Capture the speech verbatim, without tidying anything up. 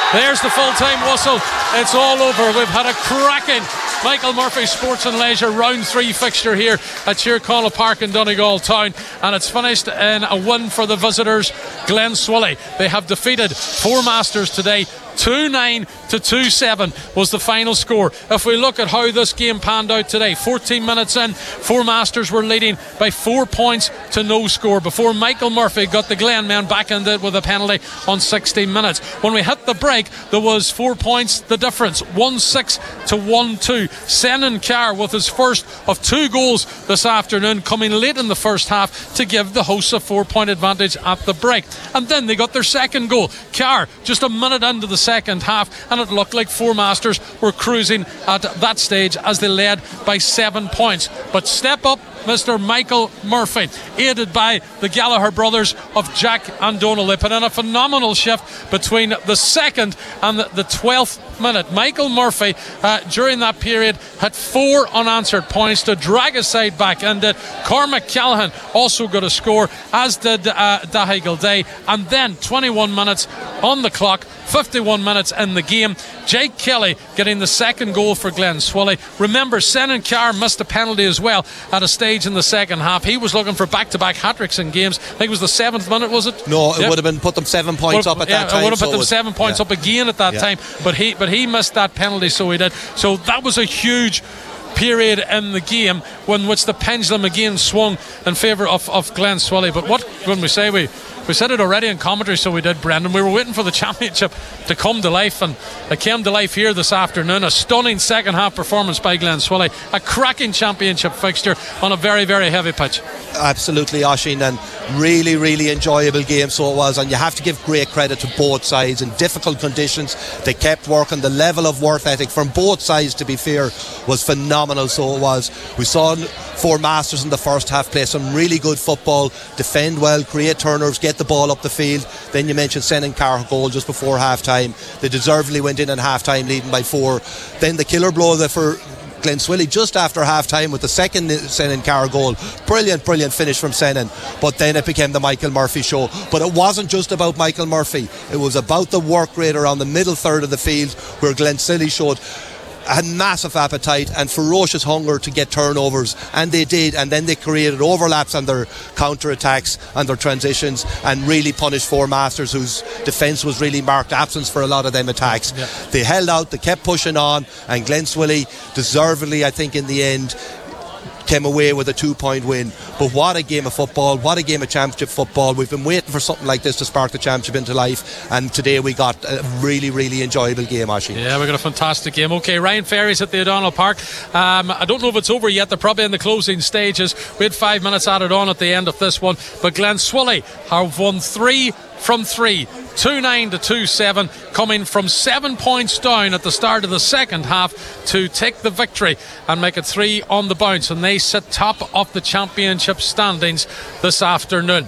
There's the full-time whistle. It's all over. We've had a cracking Michael Murphy Sports and Leisure round three fixture here at Tyrconnell Park in Donegal Town, and it's finished in a win for the visitors, Glen Swilly. They have defeated Four Masters today. two nine to two seven was the final score. If we look at how this game panned out today, fourteen minutes in, Four Masters were leading by four points to no score before Michael Murphy got the Glen men back into it with a penalty on sixteen minutes. When we hit the break, there was four points the difference, one six to one two. Senan Carr with his first of two goals this afternoon, coming late in the first half to give the hosts a four point advantage at the break. And then they got their second goal. Carr just a minute into the second half, and it looked like Four Masters were cruising at that stage as they led by seven points. But step up Mister Michael Murphy, aided by the Gallagher brothers of Jack and Donal. They put in a phenomenal shift between the second and the, the twelfth minute. Michael Murphy, uh, during that period, had four unanswered points to drag his side back, and uh, Cormac Callaghan also got a score, as did uh, Dahi Gilday. And then twenty-one minutes on the clock, fifty-one minutes in the game, Jake Kelly getting the second goal for Glen Swilly. Remember, Senan Carr missed a penalty as well at a stage in the second half. He was looking for back-to-back hat-tricks in games. I think it was the seventh minute, was it? No, it yeah. would have been put them seven points would, up at yeah, that time. It would have put so them was, seven points yeah. up again at that yeah. time, but he but he missed that penalty, so he did. So that was a huge period in the game when which the pendulum again swung in favour of, of Glen Swilly. But what when we say we we said it already in commentary, so we did, Brendan. We were waiting for the championship to come to life, and it came to life here this afternoon. A stunning second half performance by Glen Swilly, a cracking championship fixture on a very, very heavy pitch. Absolutely, Oisín, and really, really enjoyable game, so it was. And you have to give great credit to both sides. In difficult conditions, they kept working. The level of work ethic from both sides, to be fair, was phenomenal, so it was. We saw Four Masters in the first half play some really good football, defend well, create turnovers, get the ball up the field. Then you mentioned Senan Carr goal just before half time. They deservedly went in at half time leading by four. Then the killer blow for Glen Swilly just after half time with the second Senan Carr goal. Brilliant, brilliant finish from Senan. But then it became the Michael Murphy show. But it wasn't just about Michael Murphy, it was about the work rate around the middle third of the field, where Glen Swilly showed had massive appetite and ferocious hunger to get turnovers, and they did. And then they created overlaps on their counter-attacks and their transitions, and really punished Four Masters, whose defence was really marked absence for a lot of them attacks. Yeah. They held out, they kept pushing on, and Glen Swilly deservedly, I think in the end, came away with a two-point win. But what a game of football, what a game of championship football. We've been waiting for something like this to spark the championship into life, and today we got a really, really enjoyable game, Oisín. Yeah, we got a fantastic game. Okay, Ryan Ferry's at the O'Donnell Park. Um, I don't know if it's over yet, they're probably in the closing stages. We had five minutes added on at the end of this one, but Glen Swilly have won three from three, two nine to two seven, coming from seven points down at the start of the second half to take the victory and make it three on the bounce, and they sit top of the championship standings this afternoon.